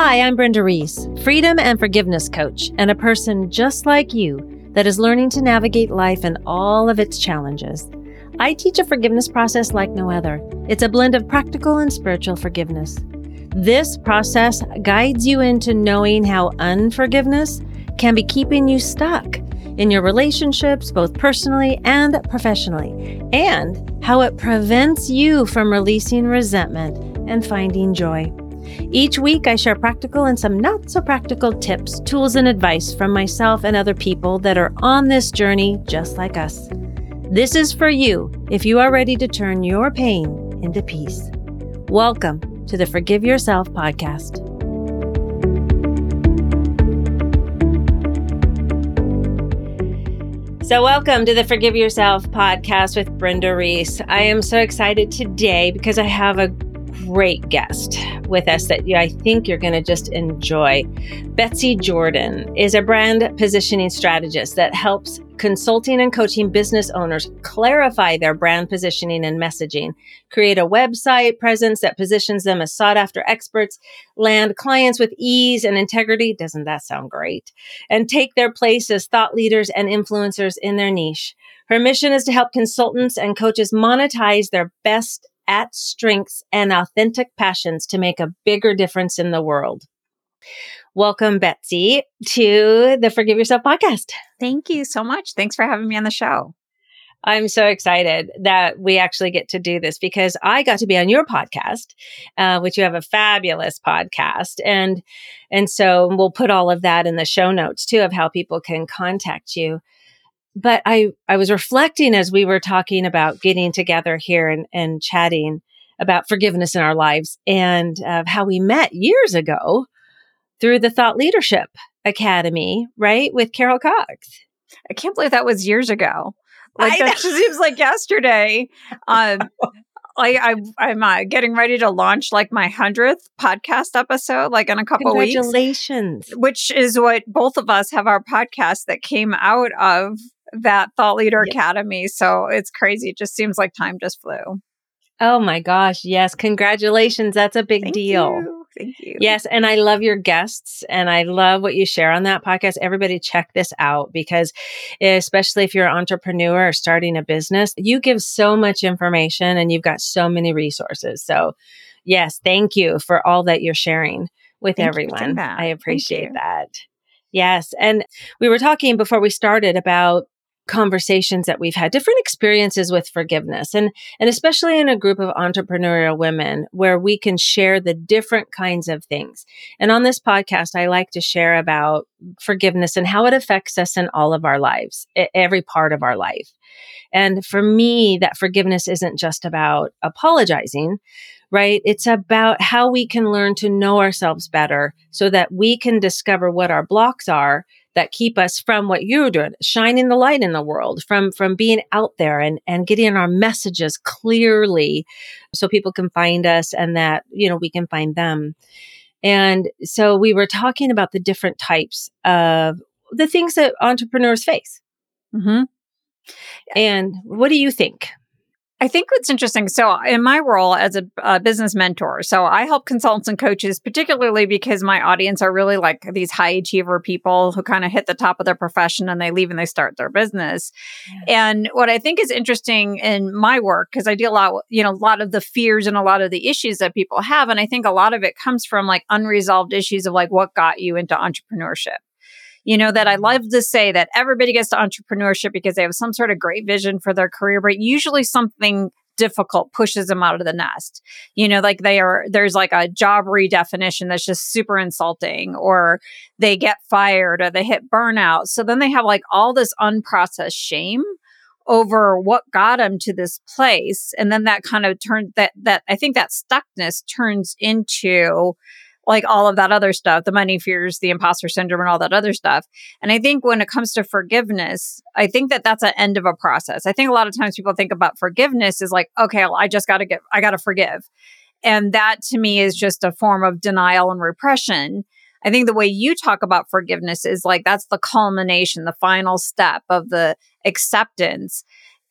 Hi, I'm Brenda Reese, freedom and forgiveness coach, and a person just like you that is learning to navigate life and all of its challenges. I teach a forgiveness process like no other. It's a blend of practical and spiritual forgiveness. This process guides you into knowing how unforgiveness can be keeping you stuck in your relationships, both personally and professionally, and how it prevents you from releasing resentment and finding joy. Each week, I share practical and some not so practical tips, tools, and advice from myself and other people that are on this journey just like us. This is for you if you are ready to turn your pain into peace. Welcome to the Forgive Yourself podcast. So welcome to the Forgive Yourself podcast with Brenda Reese. I am so excited today because I have a great guest with us that I think you're going to just enjoy. Betsy Jordan is a brand positioning strategist that helps consulting and coaching business owners clarify their brand positioning and messaging, create a website presence that positions them as sought after experts, land clients with ease and integrity. Doesn't that sound great? And take their place as thought leaders and influencers in their niche. Her mission is to help consultants and coaches monetize their best at strengths and authentic passions to make a bigger difference in the world. Welcome, Betsy, to the Forgive Yourself podcast. Thank you so much. Thanks for having me on the show. I'm so excited that we actually get to do this because I got to be on your podcast, which you have a fabulous podcast. And so we'll put all of that in the show notes too of how people can contact you. But I was reflecting as we were talking about getting together here and chatting about forgiveness in our lives and how we met years ago through the Thought Leadership Academy, right? With Carol Cox. I can't believe that was years ago. Like that just seems like yesterday. I'm getting ready to launch like my 100th podcast episode, like in a couple of weeks. Congratulations. Which is what both of us have our podcast that came out of that Thought Leader Academy. So it's crazy. It just seems like time just flew. Oh my gosh. Yes. Congratulations. That's a big deal. Thank you. Yes. And I love your guests and I love what you share on that podcast. Everybody check this out because especially if you're an entrepreneur or starting a business, you give so much information and you've got so many resources. So yes, thank you for all that you're sharing with everyone. I appreciate that. Yes. And we were talking before we started about conversations that we've had, different experiences with forgiveness, and especially in a group of entrepreneurial women where we can share the different kinds of things. And on this podcast, I like to share about forgiveness and how it affects us in all of our lives, every part of our life. And for me, that forgiveness isn't just about apologizing, right? It's about how we can learn to know ourselves better so that we can discover what our blocks are that keep us from what you're doing, shining the light in the world, from being out there and getting our messages clearly so people can find us and that, we can find them. And so we were talking about the different types of the things that entrepreneurs face. Mm-hmm. And what do you think? I think what's interesting, so in my role as a business mentor, so I help consultants and coaches, particularly because my audience are really like these high achiever people who kind of hit the top of their profession and they leave and they start their business. Yeah. And what I think is interesting in my work, because I deal out, a lot of the fears and a lot of the issues that people have. And I think a lot of it comes from like unresolved issues of like what got you into entrepreneurship. That I love to say that everybody gets to entrepreneurship because they have some sort of great vision for their career, but usually something difficult pushes them out of the nest. Like there's like a job redefinition that's just super insulting, or they get fired or they hit burnout. So then they have like all this unprocessed shame over what got them to this place. And then that kind of turns that I think that stuckness turns into like all of that other stuff, the money fears, the imposter syndrome, and all that other stuff. And I think when it comes to forgiveness, I think that that's an end of a process. I think a lot of times people think about forgiveness is like, okay, well, I got to forgive. And that to me is just a form of denial and repression. I think the way you talk about forgiveness is like, that's the culmination, the final step of the acceptance.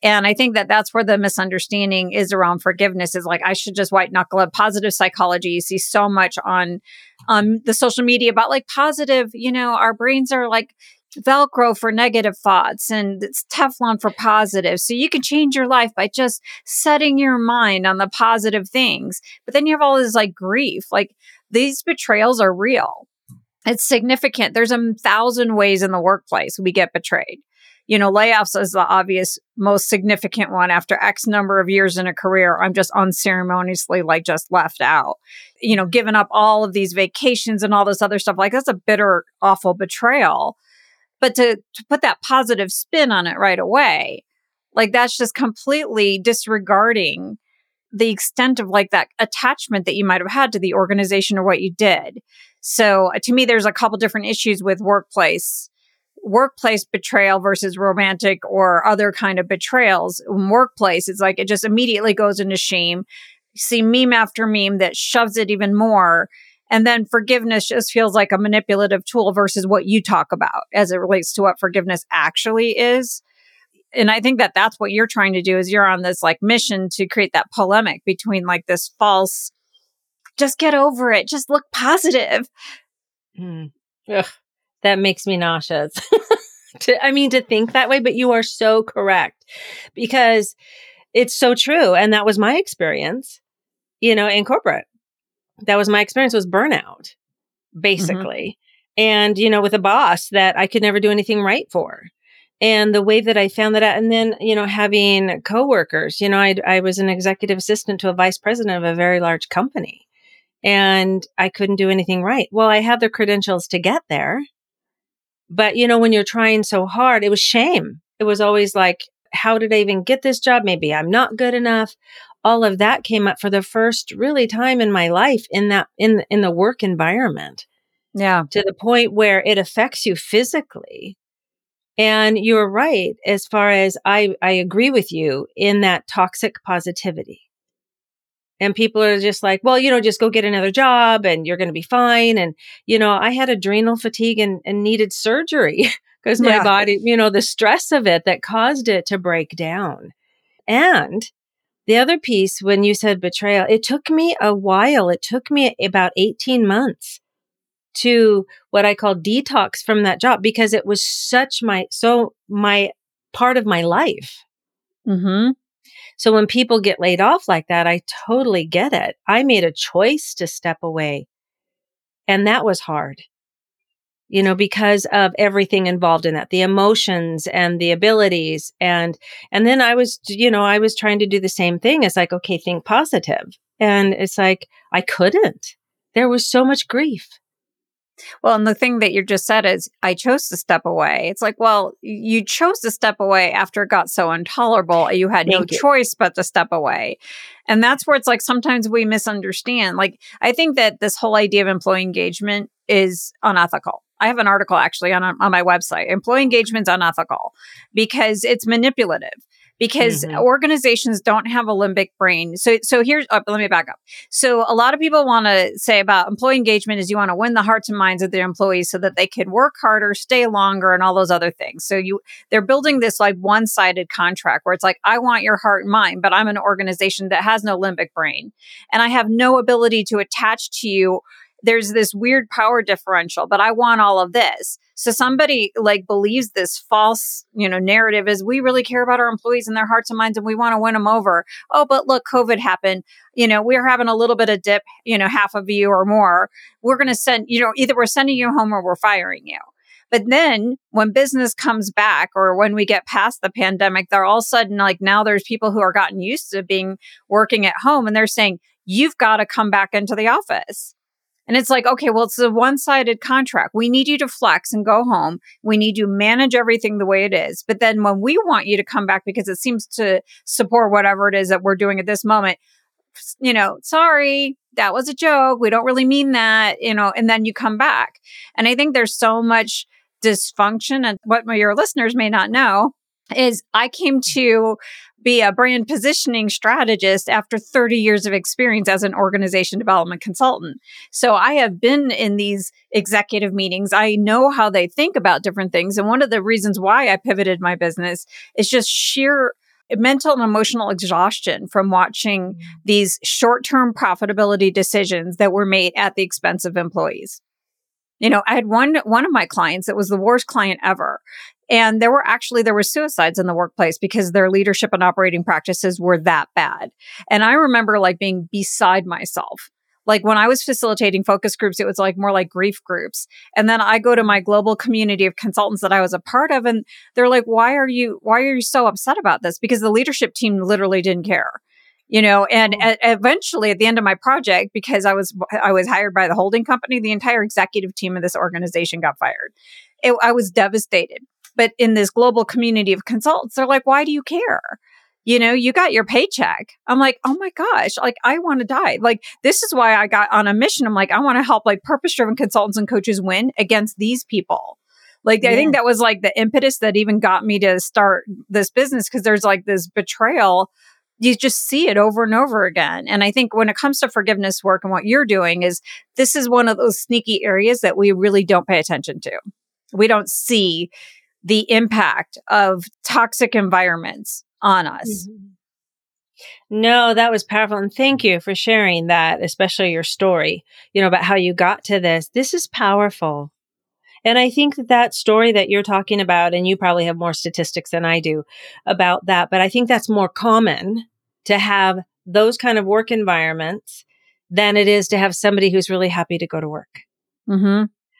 And I think that that's where the misunderstanding is around forgiveness is like, I should just white knuckle it. Positive psychology. You see so much on the social media about like positive, our brains are like Velcro for negative thoughts and it's Teflon for positive. So you can change your life by just setting your mind on the positive things. But then you have all this like grief, like these betrayals are real. It's significant. There's 1,000 ways in the workplace we get betrayed. Layoffs is the obvious most significant one. After X number of years in a career, I'm just unceremoniously like just left out. Giving up all of these vacations and all this other stuff. Like that's a bitter, awful betrayal. But to put that positive spin on it right away, like that's just completely disregarding the extent of like that attachment that you might have had to the organization or what you did. So to me, there's a couple different issues with workplace betrayal versus romantic or other kind of betrayals. In workplace, it's like it just immediately goes into shame. You see meme after meme that shoves it even more. And then forgiveness just feels like a manipulative tool versus what you talk about as it relates to what forgiveness actually is. And I think that that's what you're trying to do is you're on this like mission to create that polemic between like this false, just get over it, just look positive. Ugh, that makes me nauseous. to think that way, but you are so correct because it's so true. And that was my experience, in corporate. That was my experience was burnout, basically. Mm-hmm. And, with a boss that I could never do anything right for. And the way that I found that out, and then, having coworkers, I was an executive assistant to a vice president of a very large company and I couldn't do anything right. Well, I had the credentials to get there. But, when you're trying so hard, it was shame. It was always like, how did I even get this job? Maybe I'm not good enough. All of that came up for the first really time in my life in the work environment. Yeah. To the point where it affects you physically. And you're right, as far as I agree with you in that toxic positivity. And people are just like, well, just go get another job and you're going to be fine. And, I had adrenal fatigue and needed surgery because my body, the stress of it that caused it to break down. And the other piece, when you said betrayal, it took me a while. It took me about 18 months to what I call detox from that job because it was my part of my life. Mm-hmm. So when people get laid off like that, I totally get it. I made a choice to step away. And that was hard, because of everything involved in that, the emotions and the abilities. And then I was trying to do the same thing. It's like, okay, think positive. And it's like, I couldn't. There was so much grief. Well, and the thing that you just said is, I chose to step away. It's like, well, you chose to step away after it got so intolerable. You had no choice but to step away. And that's where it's like, sometimes we misunderstand. Like, I think that this whole idea of employee engagement is unethical. I have an article actually on my website. Employee engagement is unethical because it's manipulative. Because organizations don't have a limbic brain. So here's, let me back up. So a lot of people want to say about employee engagement is you want to win the hearts and minds of their employees so that they can work harder, stay longer, and all those other things. So they're building this like one-sided contract where it's like, I want your heart and mind, but I'm an organization that has no limbic brain. And I have no ability to attach to you. There's this weird power differential, but I want all of this. So somebody like believes this false, narrative is we really care about our employees and their hearts and minds and we want to win them over. Oh, but look, COVID happened. We're having a little bit of dip, half of you or more. We're going to send, either we're sending you home or we're firing you. But then when business comes back or when we get past the pandemic, they're all of a sudden like now there's people who are gotten used to working at home and they're saying, you've got to come back into the office. And it's like, okay, well, it's a one-sided contract. We need you to flex and go home. We need you to manage everything the way it is. But then when we want you to come back because it seems to support whatever it is that we're doing at this moment, sorry, that was a joke. We don't really mean that, and then you come back. And I think there's so much dysfunction. And what your listeners may not know is I came to be a brand positioning strategist after 30 years of experience as an organization development consultant. So I have been in these executive meetings. I know how they think about different things. And one of the reasons why I pivoted my business is just sheer mental and emotional exhaustion from watching these short-term profitability decisions that were made at the expense of employees. I had one of my clients that was the worst client ever. And there were suicides in the workplace because their leadership and operating practices were that bad. And I remember being beside myself. When I was facilitating focus groups, it was more like grief groups. And then I go to my global community of consultants that I was a part of, and they're like, why are you so upset about this? Because the leadership team literally didn't care. And eventually at the end of my project, because I was hired by the holding company, the entire executive team of this organization got fired. I was devastated. But in this global community of consultants, they're like, why do you care? You got your paycheck. I'm like, oh my gosh, I want to die. This is why I got on a mission. I'm like, I want to help purpose-driven consultants and coaches win against these people. I think that was the impetus that even got me to start this business, because there's this betrayal. You just see it over and over again. And I think when it comes to forgiveness work and what you're doing this is one of those sneaky areas that we really don't pay attention to. We don't see the impact of toxic environments on us. Mm-hmm. No, that was powerful. And thank you for sharing that, especially your story, about how you got to this. This is powerful. And I think that story that you're talking about, and you probably have more statistics than I do about that, but I think that's more common to have those kind of work environments than it is to have somebody who's really happy to go to work. Mm-hmm.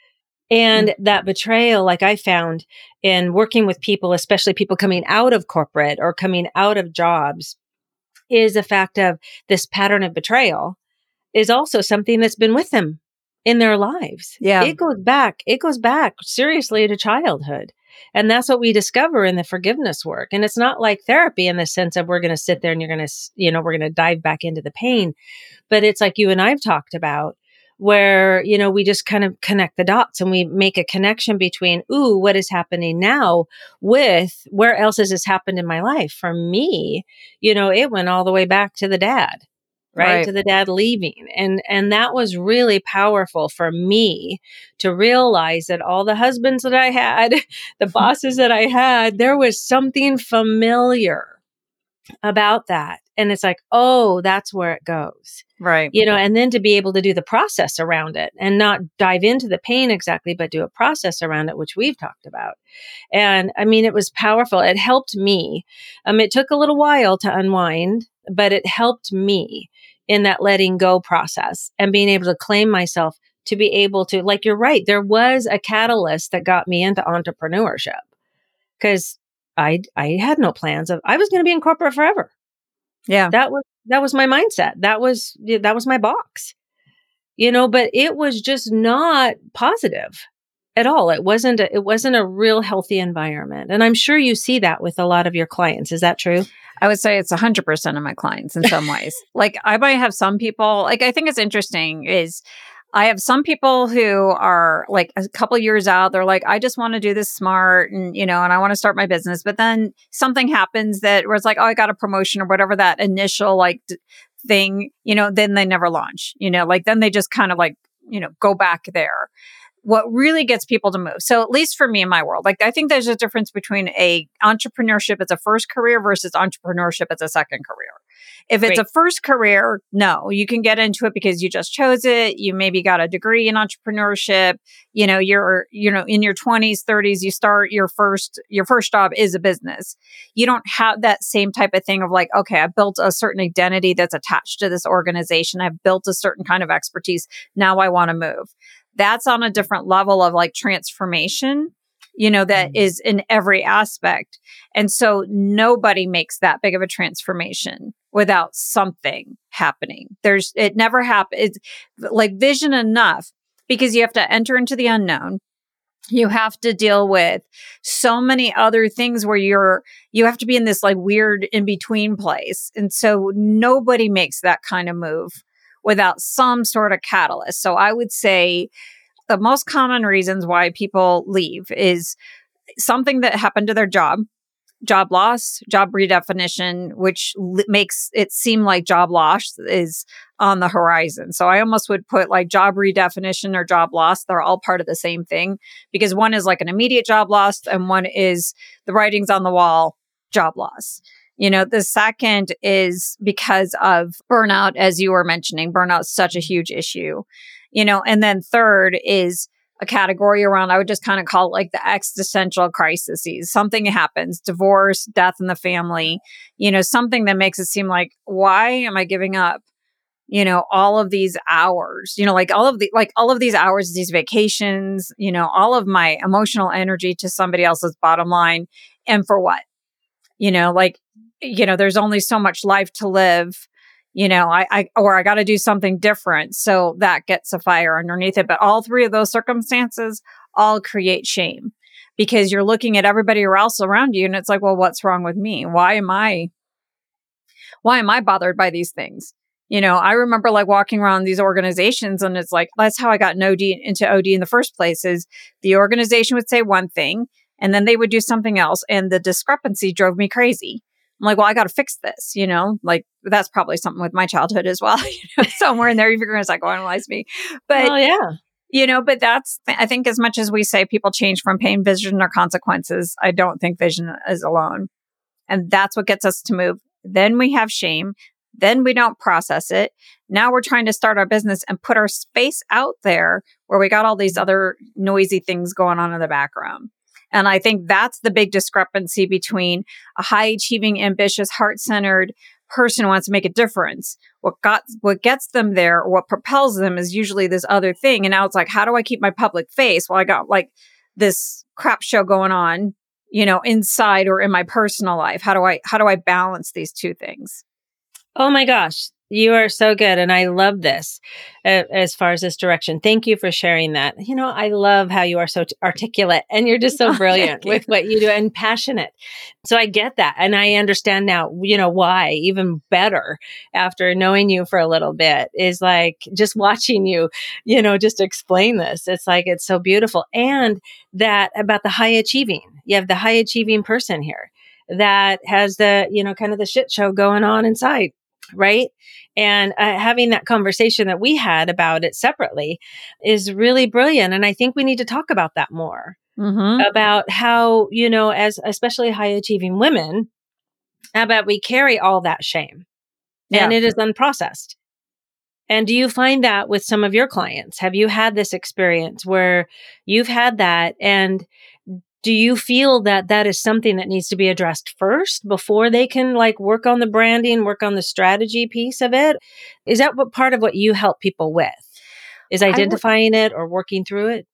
And that betrayal, I found in working with people, especially people coming out of corporate or coming out of jobs, is a fact of this pattern of betrayal is also something that's been with them in their lives. Yeah. It goes back seriously to childhood. And that's what we discover in the forgiveness work. And it's not like therapy in the sense of we're going to sit there and you're going to, we're going to dive back into the pain. But it's like you and I've talked about, where, we just kind of connect the dots and we make a connection between, what is happening now with where else has this happened in my life? For me, it went all the way back to the dad, right? To the dad leaving. And that was really powerful for me to realize that all the husbands that I had, the bosses that I had, there was something familiar about that. And it's like, oh, that's where it goes. Right. And then to be able to do the process around it and not dive into the pain exactly, but do a process around it, which we've talked about. And I mean, it was powerful. It helped me. It took a little while to unwind, but it helped me in that letting go process and being able to claim myself to be able to, you're right. There was a catalyst that got me into entrepreneurship because I had no plans of, I was going to be in corporate forever. Yeah. That was my mindset. That was my box, but it was just not positive at all. It wasn't a real healthy environment. And I'm sure you see that with a lot of your clients. Is that true? I would say it's 100% of my clients in some ways. I might have some people, I think it's interesting is I have some people who are a couple years out. They're like, I just want to do this smart and, and I want to start my business. But then something happens where it's like, oh, I got a promotion or whatever that initial thing, then they never launch, then they just kind of go back there. What really gets people to move. So at least for me in my world, I think there's a difference between entrepreneurship as a first career versus entrepreneurship as a second career. If it's a first career, no, you can get into it because you just chose it. You maybe got a degree in entrepreneurship. You're in your 20s, 30s, you start your first job is a business. You don't have that same type of thing of okay, I built a certain identity that's attached to this organization. I've built a certain kind of expertise. Now I want to move. That's on a different level of transformation, that is in every aspect. And so nobody makes that big of a transformation without something happening. It never happens. It's vision enough because you have to enter into the unknown. You have to deal with so many other things where you have to be in this weird in between place. And so nobody makes that kind of move without some sort of catalyst. So I would say the most common reasons why people leave is something that happened to their job loss, job redefinition, which makes it seem like job loss is on the horizon. So I almost would put job redefinition or job loss. They're all part of the same thing because one is an immediate job loss and one is the writing's on the wall, job loss. The second is because of burnout, as you were mentioning. Burnout is such a huge issue, and then third is a category around, I would just kind of call it like the existential crises. Something happens, divorce, death in the family, something that makes it seem like, why am I giving up, all of these hours, like all of these hours, these vacations, all of my emotional energy to somebody else's bottom line. And for what? There's only so much life to live. I got to do something different. So that gets a fire underneath it. But all three of those circumstances all create shame because you're looking at everybody else around you and it's like, well, what's wrong with me? Why am I bothered by these things? I remember like walking around these organizations and it's like, that's how I got into OD in the first place is the organization would say one thing and then they would do something else. And the discrepancy drove me crazy. I'm like, well, I got to fix this, like that's probably something with my childhood as well. Somewhere in there, you're going to psychoanalyze me. But, but that's, I think as much as we say people change from pain, vision, or consequences, I don't think vision is alone. And that's what gets us to move. Then we have shame. Then we don't process it. Now we're trying to start our business and put our space out there where we got all these other noisy things going on in the background. And I think that's the big discrepancy between a high achieving, ambitious, heart-centered person who wants to make a difference. What gets them there or what propels them is usually this other thing. And now it's like, how do I keep my public face? Well, I got like this crap show going on, inside or in my personal life. How do I balance these two things? Oh my gosh. You are so good. And I love this as far as this direction. Thank you for sharing that. I love how you are so articulate and you're just so brilliant with what you do and passionate. So I get that. And I understand now, why even better after knowing you for a little bit is like just watching you, just explain this. It's like, it's so beautiful. And that about the high achieving, you have the high achieving person here that has the, kind of the shit show going on inside. Right. And having that conversation that we had about it separately is really brilliant. And I think we need to talk about that more, about how, as especially high achieving women, about we carry all that shame and it is unprocessed. And do you find that with some of your clients? Have you had this experience where you've had that? And do you feel that that is something that needs to be addressed first before they can like work on the branding, work on the strategy piece of it? Is that what part of what you help people with? Is identifying it or working through it?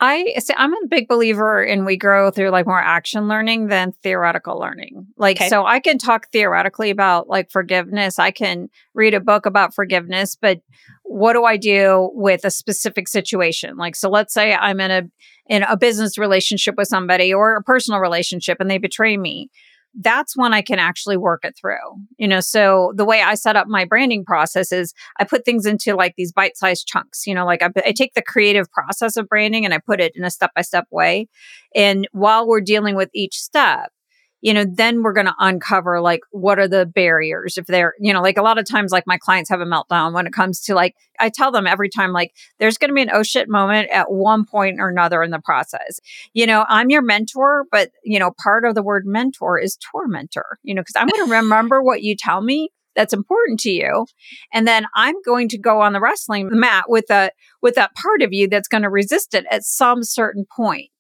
I'm a big believer in we grow through like more action learning than theoretical learning. So I can talk theoretically about like forgiveness. I can read a book about forgiveness, but what do I do with a specific situation? So let's say I'm in a business relationship with somebody or a personal relationship and they betray me. That's when I can actually work it through. So the way I set up my branding process is I put things into like these bite-sized chunks, I take the creative process of branding and I put it in a step-by-step way. And while we're dealing with each step, then we're going to uncover like, what are the barriers if they're, like a lot of times, like my clients have a meltdown when it comes to like, I tell them every time, like there's going to be an oh shit moment at one point or another in the process. I'm your mentor, but part of the word mentor is tormentor, because I'm going to remember what you tell me that's important to you. And then I'm going to go on the wrestling mat with that part of you that's going to resist it at some certain point.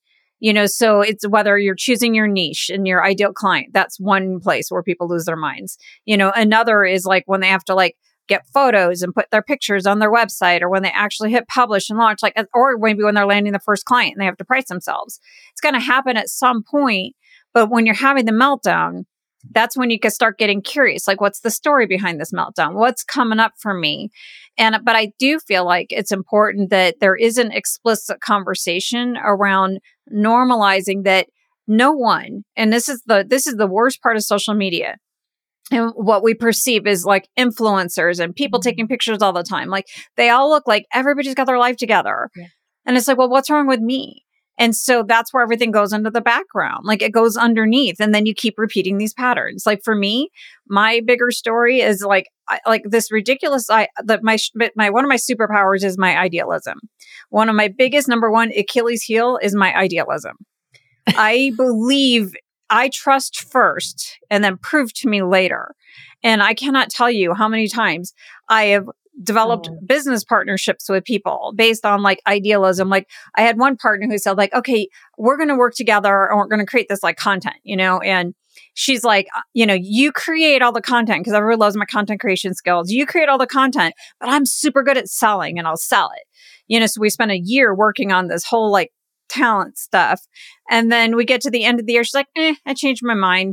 So it's whether you're choosing your niche and your ideal client, that's one place where people lose their minds. Another is like when they have to like get photos and put their pictures on their website or when they actually hit publish and launch, or maybe when they're landing the first client and they have to price themselves. It's going to happen at some point. But when you're having the meltdown, that's when you can start getting curious. Like, what's the story behind this meltdown? What's coming up for me? But I do feel like it's important that there is an explicit conversation around normalizing that no one, and this is the worst part of social media. And what we perceive is like influencers and people taking pictures all the time. Like they all look like everybody's got their life together. Yeah. And it's like, well, what's wrong with me? And so that's where everything goes into the background. Like it goes underneath and then you keep repeating these patterns. Like for me, my bigger story is like this ridiculous, one of my superpowers is my idealism. One of my biggest number one Achilles heel is my idealism. I believe I trust first and then prove to me later. And I cannot tell you how many times I have developed business partnerships with people based on like idealism. Like I had one partner who said like, okay, we're going to work together and we're going to create this like content, and she's like, you create all the content because everyone loves my content creation skills. You create all the content, but I'm super good at selling and I'll sell it. So we spent a year working on this whole like talent stuff. And then we get to the end of the year. She's like, I changed my mind.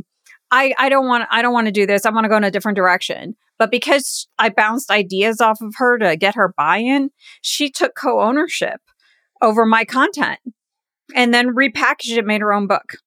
I don't want to do this. I want to go in a different direction. But because I bounced ideas off of her to get her buy-in, she took co-ownership over my content and then repackaged it, made her own book.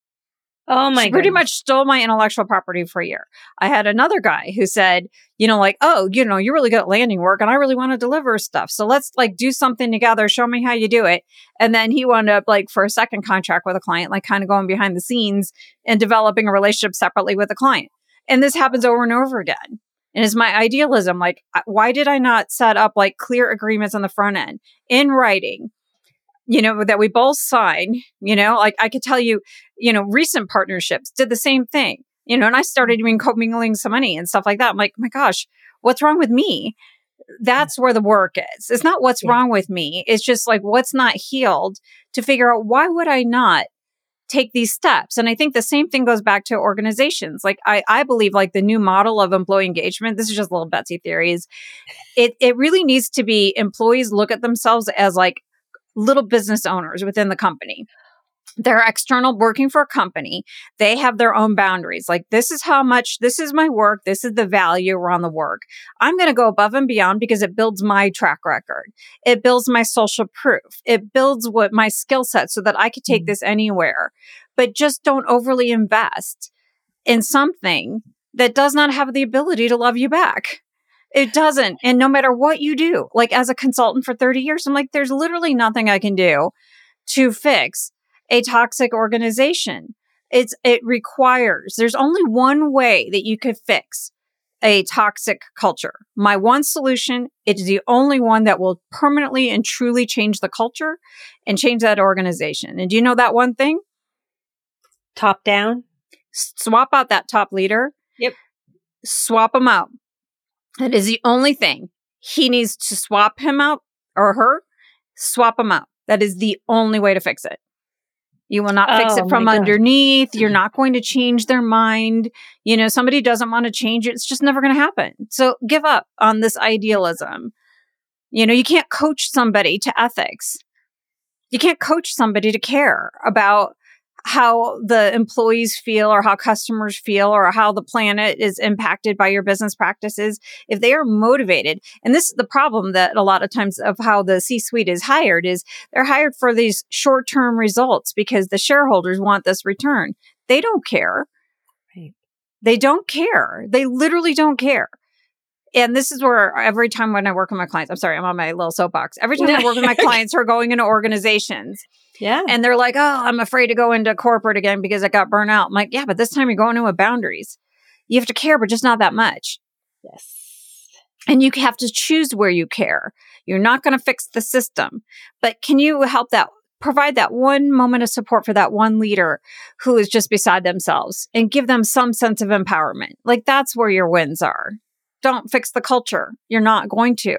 Oh my god! Pretty much stole my intellectual property for a year. I had another guy who said, like, oh, you're really good at landing work and I really want to deliver stuff. So let's like do something together. Show me how you do it. And then he wound up like for a second contract with a client, like kind of going behind the scenes and developing a relationship separately with a client. And this happens over and over again. And it's my idealism. Like, why did I not set up like clear agreements on the front end in writing? That we both sign, like I could tell you, recent partnerships did the same thing, and I started doing commingling some money and stuff like that. I'm like, oh my gosh, what's wrong with me? That's where the work is. It's not what's wrong with me. It's just like what's not healed to figure out why would I not take these steps? And I think the same thing goes back to organizations. Like I believe like the new model of employee engagement, this is just little Betsy theories. It really needs to be employees look at themselves as like little business owners within the company. They're external working for a company. They have their own boundaries. Like, this is how much, this is my work. This is the value around the work. I'm going to go above and beyond because it builds my track record. It builds my social proof. It builds what my skill set so that I could take this anywhere. But just don't overly invest in something that does not have the ability to love you back. It doesn't. And no matter what you do, like as a consultant for 30 years, I'm like, there's literally nothing I can do to fix a toxic organization. It requires, there's only one way that you could fix a toxic culture. My one solution, it is the only one that will permanently and truly change the culture and change that organization. And do you know that one thing? Top down? Swap out that top leader. Yep. Swap them out. That is the only thing. He needs to swap him out or her, swap them out. That is the only way to fix it. You will not fix it from underneath. You're not going to change their mind. Somebody doesn't want to change it. It's just never going to happen. So give up on this idealism. You can't coach somebody to ethics. You can't coach somebody to care about how the employees feel or how customers feel or how the planet is impacted by your business practices. If they are motivated, and this is the problem that a lot of times of how the C-suite is hired is they're hired for these short-term results because the shareholders want this return. They don't care. Right. They don't care. They literally don't care. And this is where every time when I work with my clients, I'm sorry, I'm on my little soapbox. Every time I work with my clients who are going into organizations, and they're like, oh, I'm afraid to go into corporate again because I got burnt out. I'm like, yeah, but this time you're going in with boundaries. You have to care, but just not that much. Yes. And you have to choose where you care. You're not going to fix the system, but can you help provide that one moment of support for that one leader who is just beside themselves and give them some sense of empowerment? Like that's where your wins are. Don't fix the culture. You're not going to.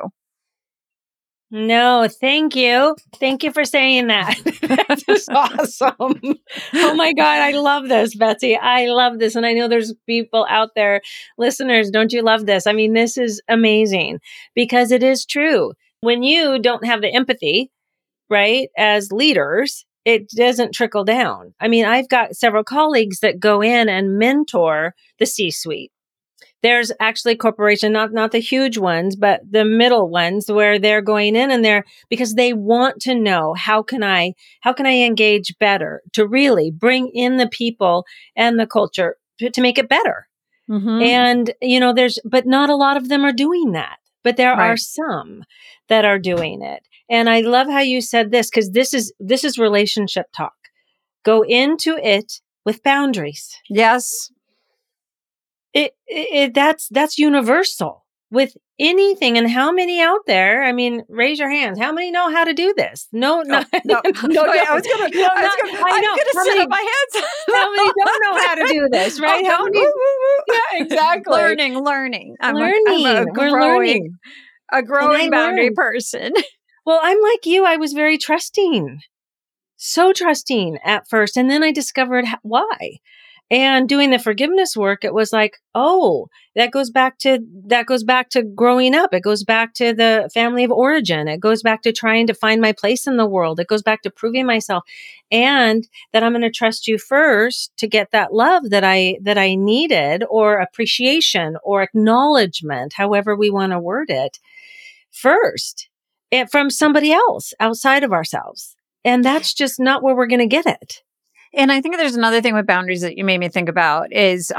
No, thank you. Thank you for saying that. That is awesome. Oh my God, I love this, Betsy. I love this. And I know there's people out there, listeners, don't you love this? I mean, this is amazing because it is true. When you don't have the empathy, right, as leaders, it doesn't trickle down. I mean, I've got several colleagues that go in and mentor the C-suite. There's actually corporation, not the huge ones, but the middle ones where they're going in and because they want to know how can I engage better to really bring in the people and the culture to make it better. Mm-hmm. And, but not a lot of them are doing that, but there are some that are doing it. And I love how you said this, because this is relationship talk. Go into it with boundaries. Yes. That's universal. with anything. And how many out there? I mean, raise your hands. How many know how to do this? No, No, no, no. I was gonna sit on my hands. How many don't know how to do this, right? How many? Yeah, exactly. Learning. We're learning. A growing boundary person. Well, I'm like you. I was very trusting, so trusting at first. And then I discovered why. And doing the forgiveness work, it was like, oh, that goes back to growing up. It goes back to the family of origin. It goes back to trying to find my place in the world. It goes back to proving myself, and that I'm going to trust you first to get that love that I needed, or appreciation or acknowledgement, however we want to word it, first, and from somebody else outside of ourselves. And that's just not where we're going to get it. And I think there's another thing with boundaries that you made me think about is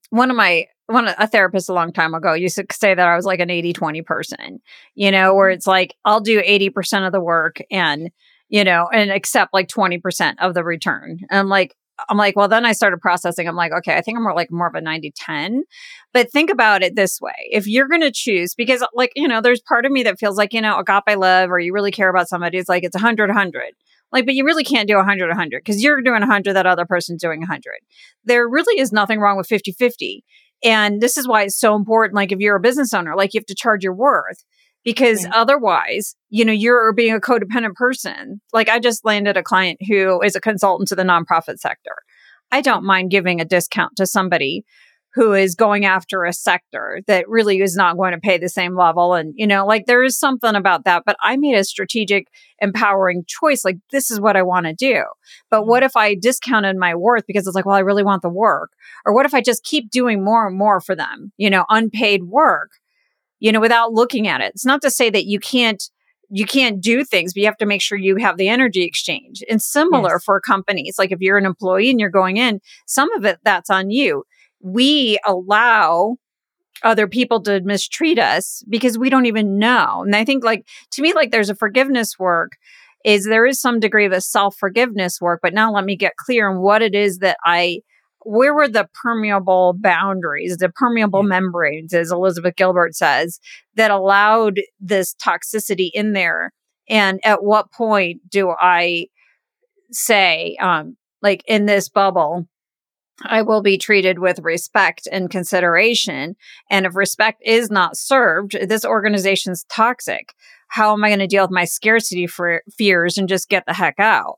a therapist a long time ago used to say that I was like an 80-20 person, where it's like, I'll do 80% of the work and accept like 20% of the return. And I'm like, well, then I started processing. I'm like, okay, I think I'm more of a 90-10. But think about it this way. If you're going to choose, because there's part of me that feels like, agape love, or you really care about somebody, it's like, it's 100-100. But you really can't do 100-100 because you're doing 100, that other person's doing 100. There really is nothing wrong with 50-50. And this is why it's so important. Like if you're a business owner, you have to charge your worth, because otherwise, you're being a codependent person. Like I just landed a client who is a consultant to the nonprofit sector. I don't mind giving a discount to somebody who is going after a sector that really is not going to pay the same level. And, there is something about that. But I made a strategic, empowering choice. Like, this is what I want to do. But what if I discounted my worth because it's like, well, I really want the work? Or what if I just keep doing more and more for them, unpaid work, without looking at it? It's not to say that you can't do things, but you have to make sure you have the energy exchange. And similar for companies, like if you're an employee and you're going in, some of it, that's on you. We allow other people to mistreat us because we don't even know. And I think to me, there's a forgiveness work, there is some degree of a self-forgiveness work, but now let me get clear on what it is that where were the permeable boundaries, the permeable membranes, as Elizabeth Gilbert says, that allowed this toxicity in there? And at what point do I say, in this bubble, I will be treated with respect and consideration. And if respect is not served, this organization's toxic. How am I going to deal with my scarcity fears and just get the heck out?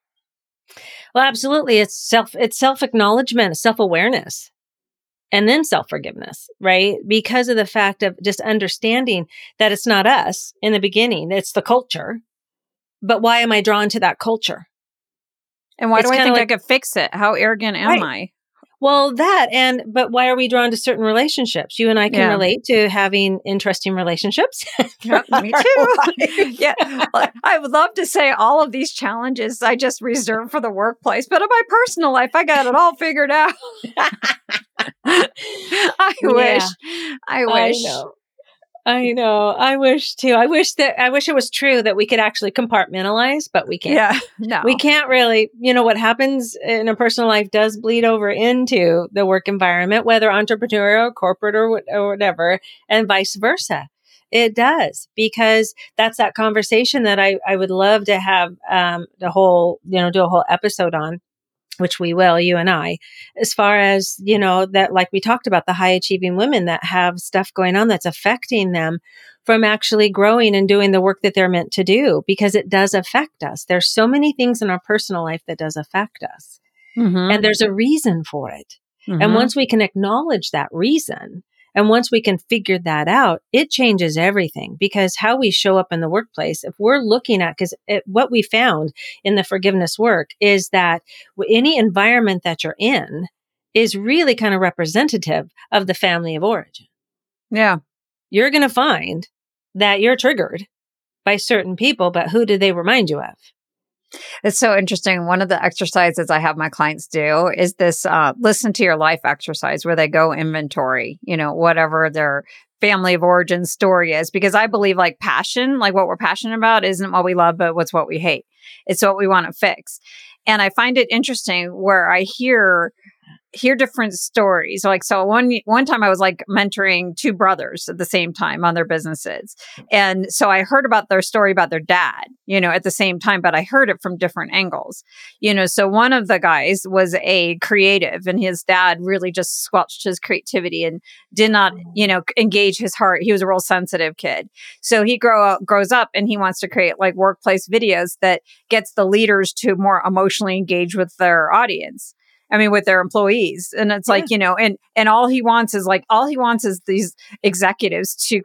Well, absolutely. It's self-acknowledgement, self-awareness, and then self-forgiveness, right? Because of the fact of just understanding that it's not us in the beginning, it's the culture. But why am I drawn to that culture? And why do I think I could fix it? How arrogant am I? Well, but why are we drawn to certain relationships? You and I can relate to having interesting relationships. Yep, me too. Yeah. I would love to say all of these challenges I just reserve for the workplace, but in my personal life, I got it all figured out. I wish. I know. I wish too. I wish it was true that we could actually compartmentalize, but we can't. Yeah, no. We can't really, what happens in a personal life does bleed over into the work environment, whether entrepreneurial, corporate, or whatever, and vice versa. It does, because that's that conversation that I would love to have do a whole episode on, which we will, you and I, as far as, that, like we talked about, the high achieving women that have stuff going on that's affecting them from actually growing and doing the work that they're meant to do, because it does affect us. There's so many things in our personal life that does affect us. Mm-hmm. And there's a reason for it. Mm-hmm. And once we can acknowledge that reason, and once we can figure that out, it changes everything, because how we show up in the workplace, if we're looking at, what we found in the forgiveness work is that any environment that you're in is really kind of representative of the family of origin. Yeah. You're going to find that you're triggered by certain people, but who did they remind you of? It's so interesting. One of the exercises I have my clients do is this listen to your life exercise, where they go inventory, whatever their family of origin story is. Because I believe passion, what we're passionate about isn't what we love, but what's what we hate. It's what we want to fix. And I find it interesting where I hear hear different stories. Like, so one time I was like mentoring two brothers at the same time on their businesses. And so I heard about their story about their dad, at the same time, but I heard it from different angles. So one of the guys was a creative and his dad really just squelched his creativity and did not, engage his heart. He was a real sensitive kid. So he grows up and he wants to create like workplace videos that gets the leaders to more emotionally engage with their audience. With their employees. And it's like, and all he wants is these executives to,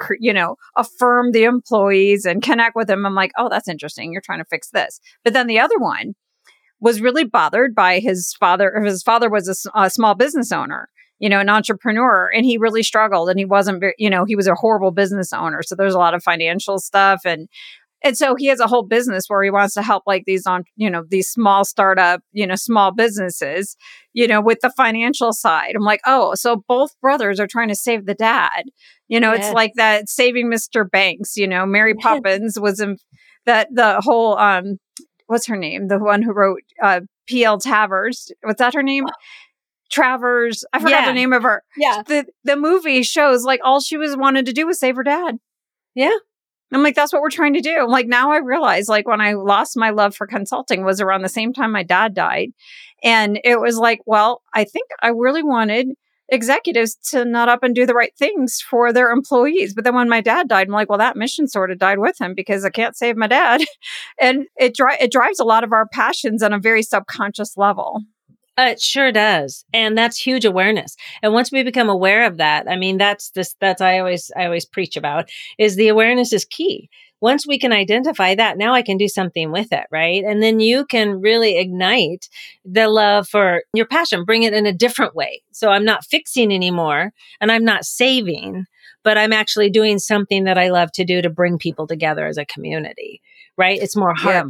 affirm the employees and connect with them. I'm like, oh, that's interesting. You're trying to fix this. But then the other one was really bothered by his father. His father was a small business owner, an entrepreneur, and he really struggled and he wasn't very, he was a horrible business owner. So there's a lot of financial stuff. And so he has a whole business where he wants to help like these on, these small startup, small businesses, with the financial side. I'm like, oh, so both brothers are trying to save the dad. Yes. It's like that Saving Mr. Banks, Mary Poppins was in that the whole, what's her name? The one who wrote P.L. Travers. What's that her name? Travers. I forgot the name of her. Yeah. The movie shows like all she wanted to do was save her dad. Yeah. I'm like, that's what we're trying to do. I'm like, now I realize like when I lost my love for consulting was around the same time my dad died. And it was like, well, I think I really wanted executives to nut up and do the right things for their employees. But then when my dad died, I'm like, well, that mission sort of died with him because I can't save my dad. And it drives a lot of our passions on a very subconscious level. It sure does. And that's huge awareness. And once we become aware of that, that's I always preach about is the awareness is key. Once we can identify that, now I can do something with it, right? And then you can really ignite the love for your passion, bring it in a different way. So I'm not fixing anymore and I'm not saving, but I'm actually doing something that I love to do to bring people together as a community, right? It's more heart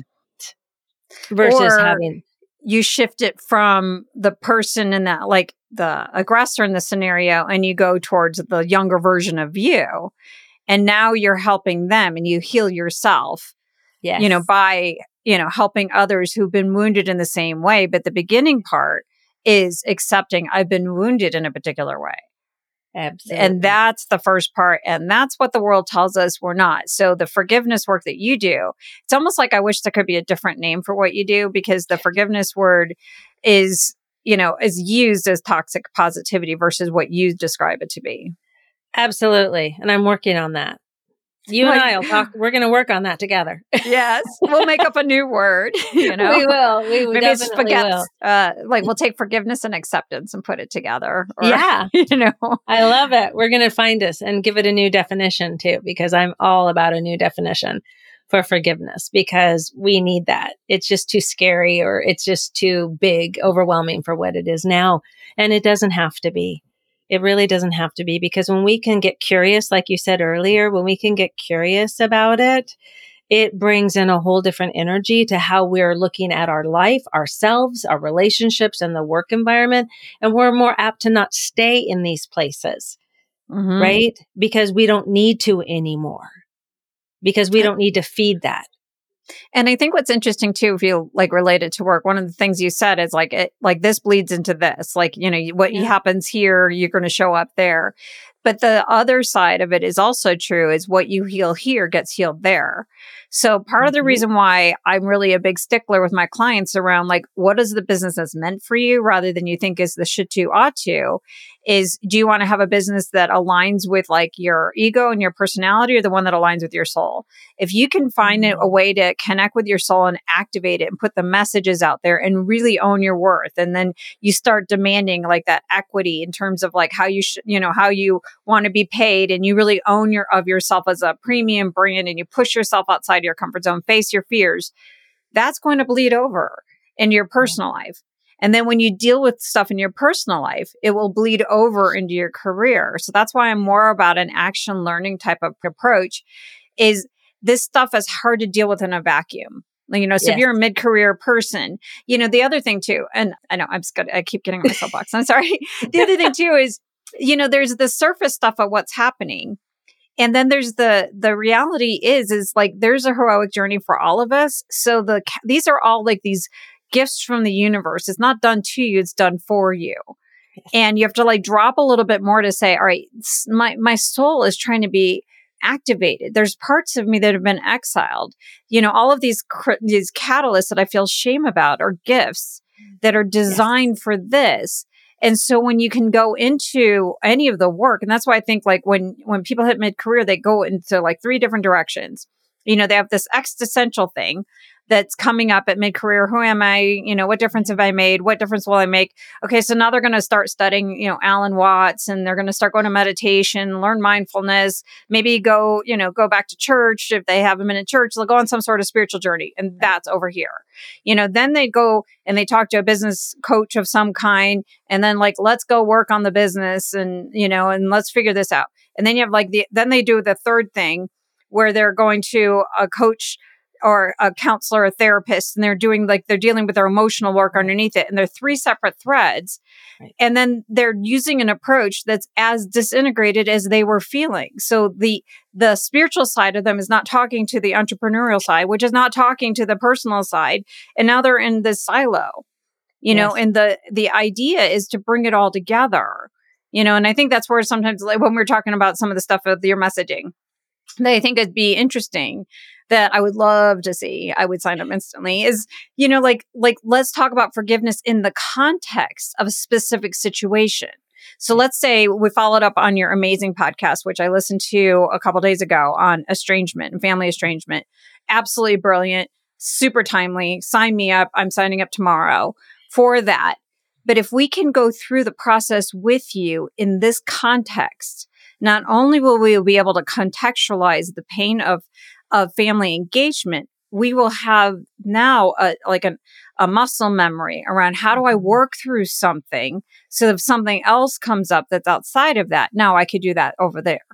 versus having... You shift it from the person in that, like the aggressor in the scenario, and you go towards the younger version of you. And now you're helping them and you heal yourself, by, helping others who've been wounded in the same way. But the beginning part is accepting I've been wounded in a particular way. Absolutely. And that's the first part. And that's what the world tells us we're not. So the forgiveness work that you do, it's almost like I wish there could be a different name for what you do, because the forgiveness word is used as toxic positivity versus what you describe it to be. Absolutely. And I'm working on that. You and I will talk. We're going to work on that together. Yes. We'll make up a new word, We will. We Maybe definitely will. Like we'll take forgiveness and acceptance and put it together. Or, yeah. I love it. We're going to find us and give it a new definition too, because I'm all about a new definition for forgiveness because we need that. It's just too scary or it's just too big, overwhelming for what it is now. And it doesn't have to be. It really doesn't have to be, because when we can get curious, like you said earlier, when we can get curious about it, it brings in a whole different energy to how we're looking at our life, ourselves, our relationships, and the work environment. And we're more apt to not stay in these places, right? Because we don't need to anymore, because we don't need to feed that. And I think what's interesting too, if you like relate it to work, one of the things you said is like, this bleeds into this, like, what happens here, you're going to show up there. But the other side of it is also true, is what you heal here gets healed there. So part of the reason why I'm really a big stickler with my clients around like, what is the business that's meant for you rather than you think is the should to, ought to, is do you want to have a business that aligns with like your ego and your personality, or the one that aligns with your soul? If you can find a way to connect with your soul and activate it and put the messages out there and really own your worth, and then you start demanding like that equity in terms of like how you how you want to be paid, and you really own yourself as a premium brand, and you push yourself outside your comfort zone, face your fears, that's going to bleed over in your personal life. And then when you deal with stuff in your personal life, it will bleed over into your career. So that's why I'm more about an action learning type of approach. Is this stuff is hard to deal with in a vacuum. So if you're a mid-career person, the other thing too, and I know I keep getting on my soapbox. I'm sorry. The other thing too is, there's the surface stuff of what's happening. And then there's the reality is like, there's a heroic journey for all of us. So these are all like these gifts from the universe. It's not done to you, it's done for you. And you have to like drop a little bit more to say, all right, my soul is trying to be activated. There's parts of me that have been exiled. All of these catalysts that I feel shame about are gifts that are designed for this. And so when you can go into any of the work, and that's why I think like when people hit mid-career, they go into like 3 different directions. They have this existential thing that's coming up at mid-career. Who am I? What difference have I made? What difference will I make? Okay, so now they're going to start studying, Alan Watts, and they're going to start going to meditation, learn mindfulness, maybe go back to church. If they have them in a church, they'll go on some sort of spiritual journey. And that's over here. Then they go and they talk to a business coach of some kind. And then like, let's go work on the business and, and let's figure this out. And then you have then they do the third thing where they're going to a coach or a counselor, a therapist, and they're dealing with their emotional work underneath it. And they're 3 separate threads. Right. And then they're using an approach that's as disintegrated as they were feeling. So the spiritual side of them is not talking to the entrepreneurial side, which is not talking to the personal side. And now they're in this silo, and the idea is to bring it all together, and I think that's where sometimes like when we're talking about some of the stuff of your messaging, that I think it'd be interesting that I would love to see, I would sign up instantly is, like let's talk about forgiveness in the context of a specific situation. So let's say we followed up on your amazing podcast, which I listened to a couple days ago on estrangement and family estrangement. Absolutely brilliant, super timely. Sign me up. I'm signing up tomorrow for that. But if we can go through the process with you in this context, not only will we be able to contextualize the pain of family engagement, we will have now a muscle memory around how do I work through something so if something else comes up that's outside of that, now I could do that over there.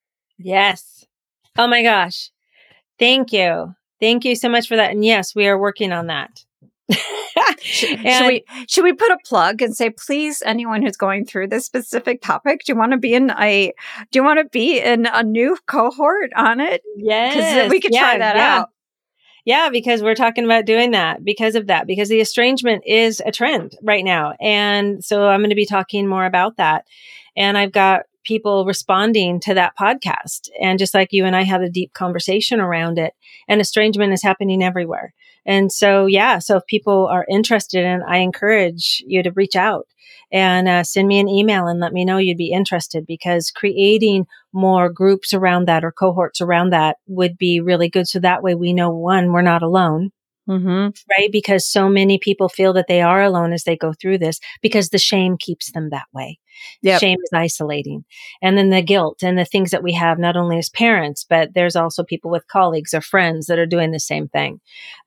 Yes. Oh my gosh. Thank you. Thank you so much for that. And yes, we are working on that. Should we put a plug and say, please, anyone who's going through this specific topic, do you want to be in a new cohort on it? Yes. Because we could try that out. Yeah, because we're talking about doing that because of that, because the estrangement is a trend right now. And so I'm going to be talking more about that. And I've got people responding to that podcast. And just like you and I had a deep conversation around it, and estrangement is happening everywhere. And so, so if people are interested, and I encourage you to reach out and send me an email and let me know you'd be interested, because creating more groups around that or cohorts around that would be really good. So that way we know, one, we're not alone. Mm-hmm. Right? Because so many people feel that they are alone as they go through this because the shame keeps them that way. Yep. Shame is isolating. And then the guilt and the things that we have, not only as parents, but there's also people with colleagues or friends that are doing the same thing.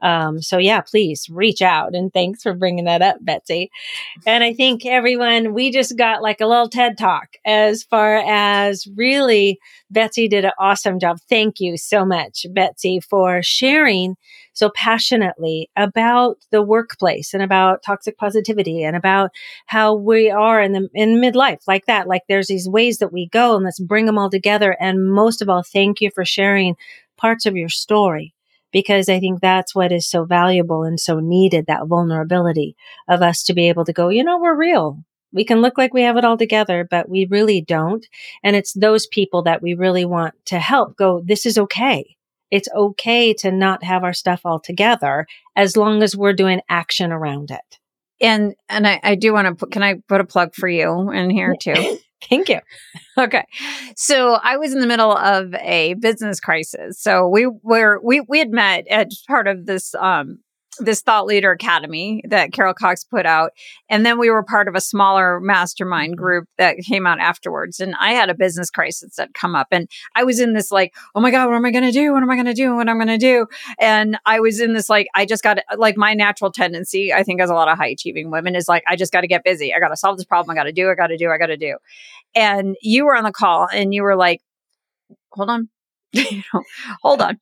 So please reach out. And thanks for bringing that up, Betsy. And I think everyone, we just got like a little TED Talk as far as really, Betsy did an awesome job. Thank you so much, Betsy, for sharing so passionately about the workplace and about toxic positivity and about how we are in midlife like that. Like there's these ways that we go, and let's bring them all together. And most of all, thank you for sharing parts of your story, because I think that's what is so valuable and so needed, that vulnerability of us to be able to go, we're real. We can look like we have it all together, but we really don't. And it's those people that we really want to help go, this is okay. It's okay to not have our stuff all together as long as we're doing action around it. And I do want to can I put a plug for you in here too? Thank you. Okay. So I was in the middle of a business crisis. So we had met as part of this Thought Leader Academy that Carol Cox put out. And then we were part of a smaller mastermind group that came out afterwards. And I had a business crisis that come up. And I was in this like, oh my God, what am I going to do? What am I going to do? What am I going to do? And I was in this like, I just got like my natural tendency, I think as a lot of high achieving women is like, I just got to get busy. I got to solve this problem. I got to do. And you were on the call and you were like, hold on, hold on.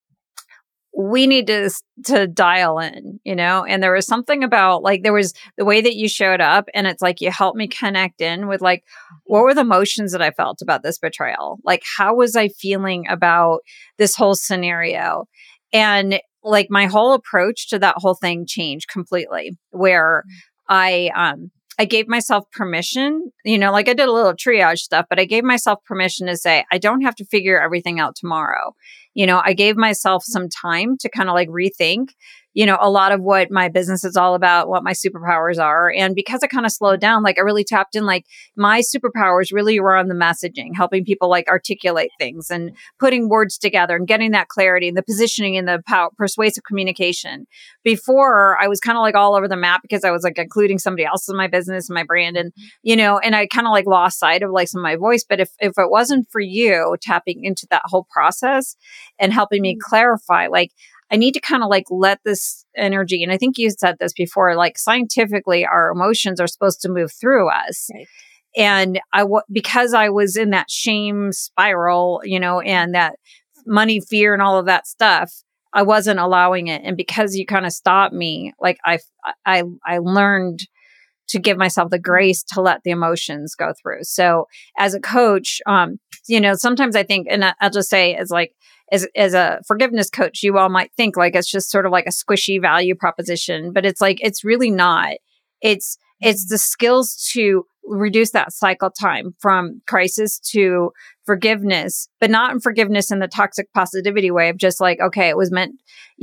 We need to dial in, and there was something about like, there was the way that you showed up, and it's like, you helped me connect in with like, what were the emotions that I felt about this betrayal? Like, how was I feeling about this whole scenario? And like my whole approach to that whole thing changed completely, where I I gave myself permission, like I did a little triage stuff, but I gave myself permission to say, I don't have to figure everything out tomorrow. I gave myself some time to kind of like rethink, a lot of what my business is all about, what my superpowers are. And because I kind of slowed down, like I really tapped in, like my superpowers really were on the messaging, helping people like articulate things and putting words together and getting that clarity and the positioning and the persuasive communication. Before I was kind of like all over the map because I was like including somebody else in my business and my brand. And, and I kind of like lost sight of like some of my voice. But if it wasn't for you tapping into that whole process and helping me clarify, like, I need to kind of like let this energy, and I think you said this before, like scientifically, our emotions are supposed to move through us. Right. And because I was in that shame spiral, and that money fear and all of that stuff, I wasn't allowing it. And because you kind of stopped me, like I learned to give myself the grace to let the emotions go through. So as a coach, sometimes I think, and I'll just say as a forgiveness coach, you all might think like it's just sort of like a squishy value proposition, but it's like, it's really not. It's the skills to reduce that cycle time from crisis to forgiveness, but not in forgiveness in the toxic positivity way of just like, okay, it was meant,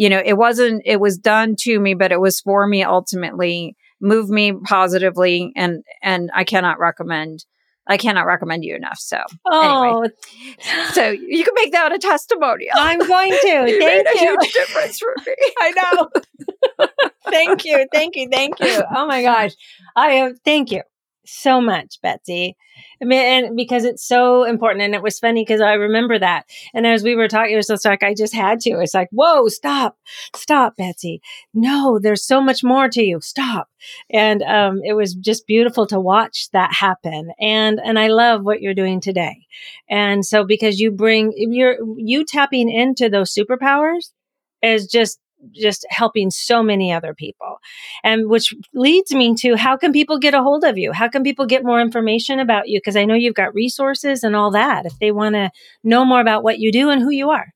it was done to me, but it was for me ultimately, move me positively. And I cannot recommend you enough. So anyway, so you can make that a testimonial. I'm going to. Thank you. Made a huge difference for me. I know. Thank you. Oh my gosh. Thank you so much, Betsy. I mean, and because it's so important. And it was funny because I remember that. And as we were talking, it was just like, I just had to. It's like, whoa, stop, Betsy. No, there's so much more to you. Stop. And it was just beautiful to watch that happen. And I love what you're doing today. And so because you tapping into those superpowers is just helping so many other people. And which leads me to, how can people get a hold of you? How can people get more information about you? Because I know you've got resources and all that, if they want to know more about what you do and who you are.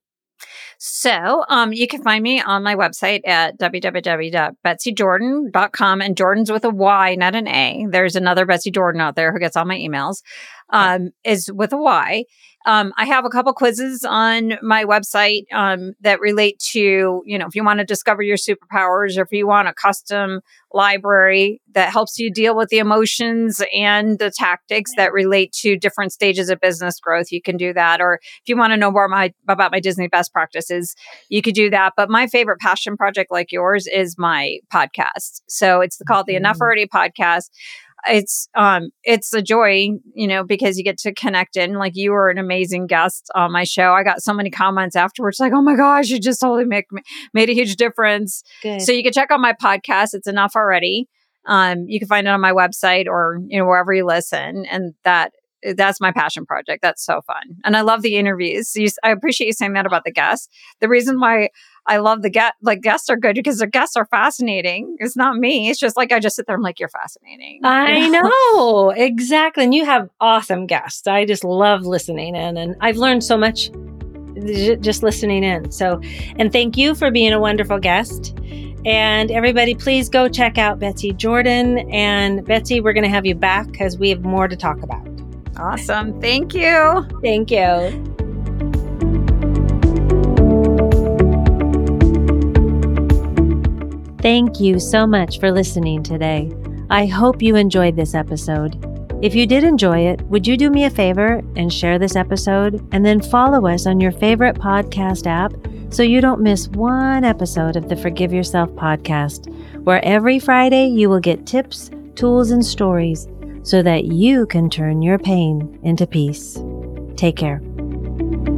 So you can find me on my website at www.betsyjordan.com, and Jordan's with a Y, not an A. There's another Betsy Jordan out there who gets all my emails, is with a Y. I have a couple quizzes on my website that relate to, if you want to discover your superpowers, or if you want a custom library that helps you deal with the emotions and the tactics that relate to different stages of business growth, you can do that. Or if you want to know more about my Disney best practices, you could do that. But my favorite passion project like yours is my podcast. So it's called the Enough Already podcast. It's a joy, because you get to connect in. Like, you were an amazing guest on my show. I got so many comments afterwards, like, oh my gosh, you just totally made a huge difference. Good. So you can check out my podcast. It's Enough Already. You can find it on my website or, wherever you listen. And that's my passion project. That's so fun. And I love the interviews. I appreciate you saying that about the guests. The reason why I love guests are good because the guests are fascinating. It's not me. It's just like, I just sit there. I'm like, you're fascinating. I know. Exactly. And you have awesome guests. I just love listening in, and I've learned so much just listening in. So, and thank you for being a wonderful guest. And everybody, please go check out Betsy Jordan. And Betsy, we're going to have you back because we have more to talk about. Awesome. Thank you. Thank you. Thank you so much for listening today. I hope you enjoyed this episode. If you did enjoy it, would you do me a favor and share this episode, and then follow us on your favorite podcast app so you don't miss one episode of the Forgive Yourself podcast, where every Friday you will get tips, tools, and stories so that you can turn your pain into peace. Take care.